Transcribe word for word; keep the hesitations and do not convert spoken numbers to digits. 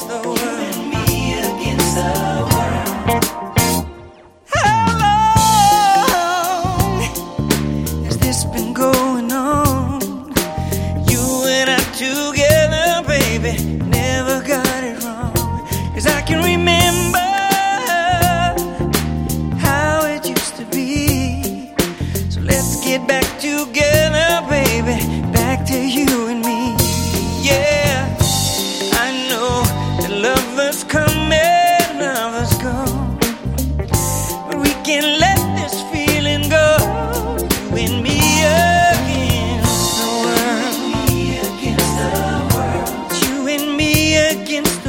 the world. You and me against the world. How long has this been going on? You and I together, baby, never got it wrong. 'Cause I can remember how it used to be. So let's get back together, baby, back to you and me. Yeah, I know that lovers come and lovers go, but we can let this feeling go. You and me against the world. You and me against the world. You and me against